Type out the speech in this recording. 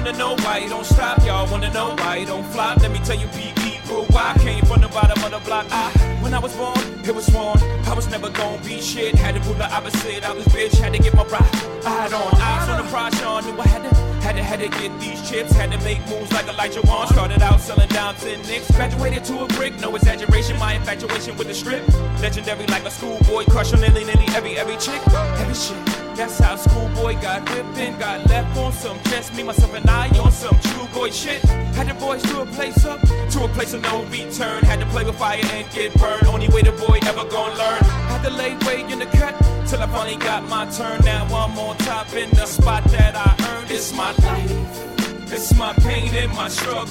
wanna know why you don't stop. Y'all wanna know why you don't flop. Let me tell you people why I came from the bottom of the block. When I was born, it was sworn I was never gonna be shit. Had to prove the opposite. I was bitch, had to get my ride on. Eyes on the prize, Sean knew I had to get these chips. Had to make moves like Elijah Wan. Started out selling down 10 nicks. Graduated to a brick, no exaggeration. My infatuation with the strip. Legendary like a schoolboy. Crush on nearly every chick. Every shit. That's how schoolboy got whipping. Got left on some just me, myself, and I on some true boy shit. Had the boys to a place of no return. Had to play with fire and get burned. Only way the boy ever gonna learn. Had to lay weight in the cut till I finally got my turn. Now I'm on top in the spot that I earned. It's my life, it's my pain and my struggle.